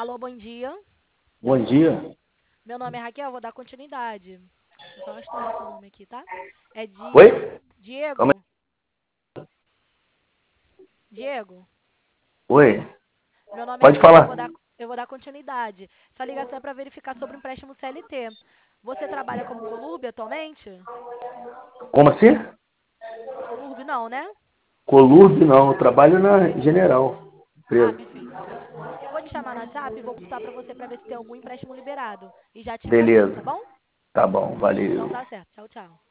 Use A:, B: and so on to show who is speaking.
A: Alô, bom dia.
B: Bom dia.
A: Meu nome é Raquel, vou dar continuidade. Deixa eu só estudar seu nome aqui, tá? É
B: Oi? Calma
A: Diego. Diego.
B: aí. Oi.
A: Meu nome é
B: Pode
A: Raquel,
B: falar.
A: eu vou dar continuidade. Essa ligação é para verificar sobre o empréstimo CLT. Você trabalha como Colurbe atualmente?
B: Como assim?
A: Colurbe não, né?
B: Colurbe não, eu trabalho na General.
A: Ah,
B: Empresa.
A: perfeito. Eu vou te chamar no WhatsApp e vou consultar para você para ver se tem algum empréstimo liberado. E já te informo, tá
B: Beleza.
A: bom?
B: Tá bom,
A: Então
B: valeu.
A: tá certo. Tchau, tchau.